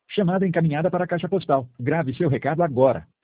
Chamada encaminhada para a caixa postal. Grave seu recado agora.